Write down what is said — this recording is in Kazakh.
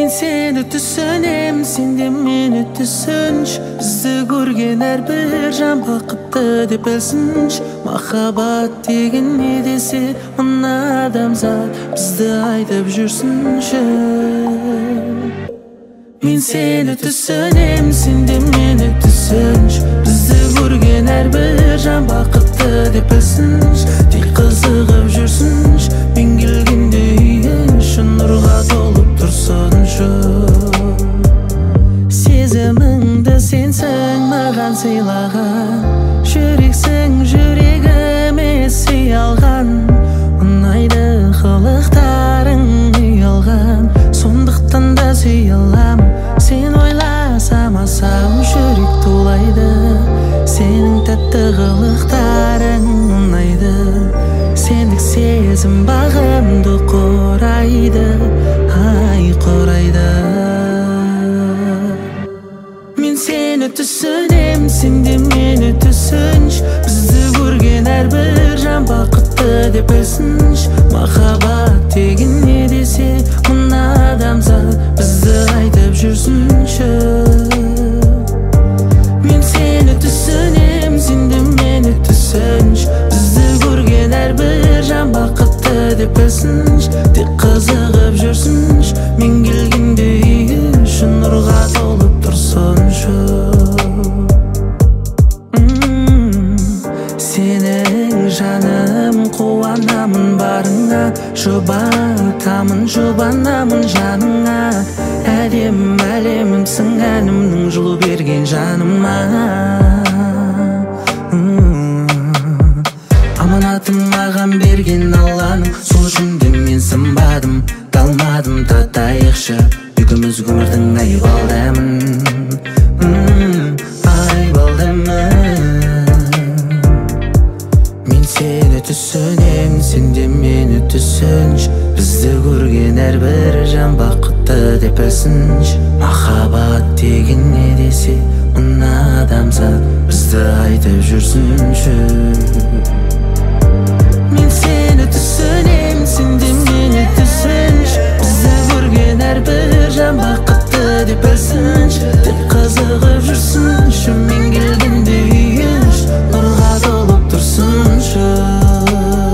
Мен сені түсінем, сен де мені түсінші. Бізді көрген әрбір жан бақытты деп білсінші. Махаббат деген не десе, мына адамзат бізді айтып жүрсінші. Мен сені түсінем, сен де мені түсінші. Бізді көрген әрбір жан бақытты деп білсінші. Тек қызығып жүрсінші. Мен келгенде үйге үшін нұрға толып тұрсыншы. Сезіміңді сенсің маған сыйлаған, жүрексің жүрегіме сый алған. Ұнайды қылықтарың ұялған, сондықтан да сүй алам. Сен ойласам асау жүрек тулайды, сенің тәтті қылықтарың ұнайды. Сендік сезім бағымды құрайды, ай құрайды. Мен сені түсінем, сен де мені түсінші. Бізді көрген әрбір жан бақытты деп білсінші. Махаббат деген не десе, мына адамзат бізді айтып жүрсінші. Мен сені түсінем, сен де мені түсінші. Бізді көрген әрбір жан бақытты деп білсінші. Тек қызығып жүрсінші. Мен келгенде үйге үшін нұрға толып тұрсыншы. Сенің жаным, қуанамын барыңа, жұбатамын, жұбанамын жаныңа. Әлем әлемімсің, әнімнің жылу берген жаныма. Аманатым маған берген Алланың, сол үшін де мен сынбадым, талмадым, татайықшы екеуміз өмірдің айбалдамын, айбалдамын. Мен сені түсінем, сен де мені түсінші. Бізді көрген әрбір жан бақытты деп білсінші. Махаббат деген не десе, мына адамзат бізді айтып жүрсінші. Мен сені түсінем, сен де мені түсінші. Бізді көрген әрбір жан бақытты деп білсінші. Тек қызығып жүрсінші. Мен келгенде үйге нұрға толып тұрсыншы.